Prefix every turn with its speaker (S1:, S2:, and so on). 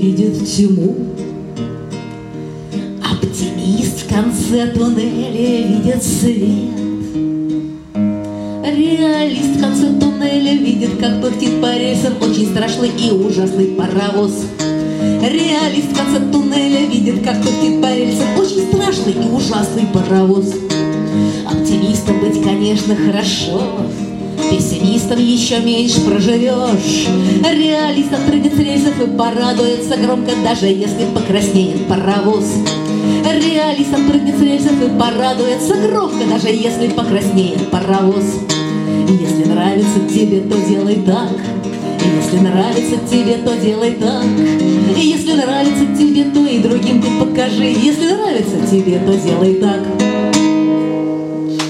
S1: видит тьму. Оптимист в конце туннеля видит свет. Реалист в конце туннеля видит, как пыхтит по рельсам очень страшный и ужасный паровоз. Реалист в конце туннеля видит, как пыхтит по рельсам очень страшный и ужасный паровоз. Оптимистом быть, конечно, хорошо, пессимистом еще меньше проживешь. Реалист отпрыгнет с рельсов и порадуется громко, даже если покраснеет паровоз. Реалист отпрыгнет с рельсов и порадуется громко, даже если покраснеет паровоз. Если нравится тебе, то делай так. Если нравится тебе, то делай так. Если нравится тебе, то и другим ты покажи. Если нравится тебе, то делай так.